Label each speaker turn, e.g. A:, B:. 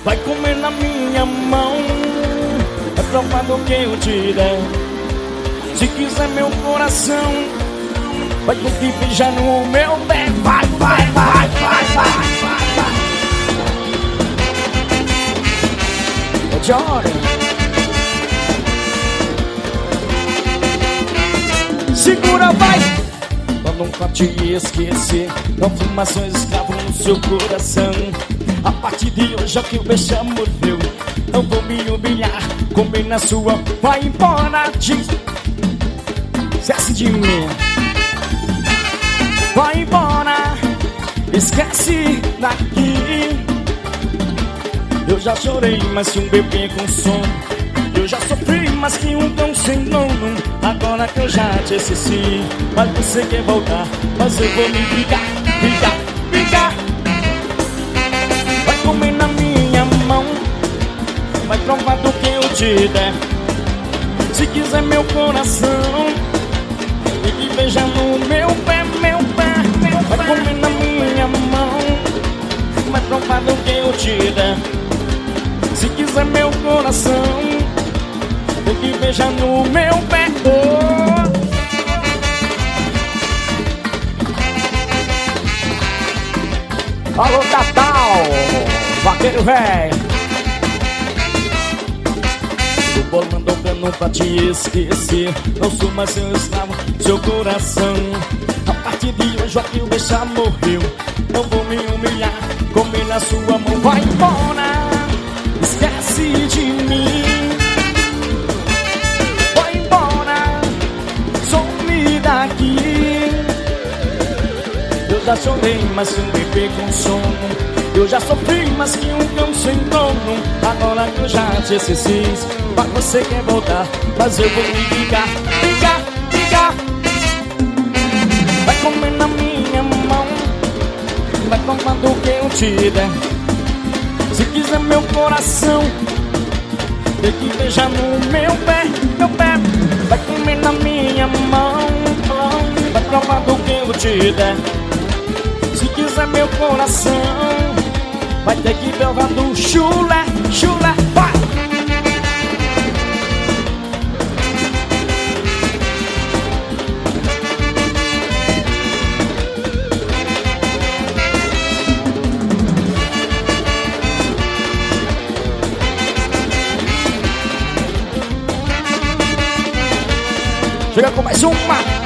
A: vai comer na minha mão, é provar do que eu te der. Se quiser meu coração, vai ter que beijar no meu pé. Vai, vai, vai, vai, vai, vai. É Johnny. Segura, vai! Pra nunca te esquecer, confirmações escravam no seu coração. A partir de hoje é que o beijo morreu. Não vou me humilhar, comer na sua. Vai embora, esquece de mim. Vai embora, esquece daqui. Eu já chorei mais que um bebê com sono. Eu já sofri mais que um cão sem dono. Agora que eu já te esqueci, mas você quer voltar, mas eu vou me ligar, ligar, ligar. Vai comer na minha mão, vai provar do que eu te der. Se quiser meu coração, tem que beijar no meu pé, meu pé, meu pé. Vai comer na minha mão, vai provar do que eu te der. Se quiser meu coração, tem que beijar no meu pé. Alô, Catal, vaqueiro velho. O bolo mandou cano pra te esquecer. Não sou mais seu escravo, seu coração. A partir de hoje aqui o beijar morreu. Não vou me humilhar, comer na sua mão. Vai embora, esquece de mim. Vai embora, some daqui. Eu já chorei mais que um bebê com sono. Eu já sofri mais que um cão sem dono. Agora que eu já te esqueci, mas você quer voltar, mas eu vou me ligar, ligar, ligar. Vai comer na minha mão, vai tomar do que eu te der. Se quiser meu coração, tem que beijar no meu pé, meu pé. Vai comer na minha mão, vai provar do que eu te der. Se quiser meu coração, vai ter que provar do chulé, chulé, vai! Chega com mais uma.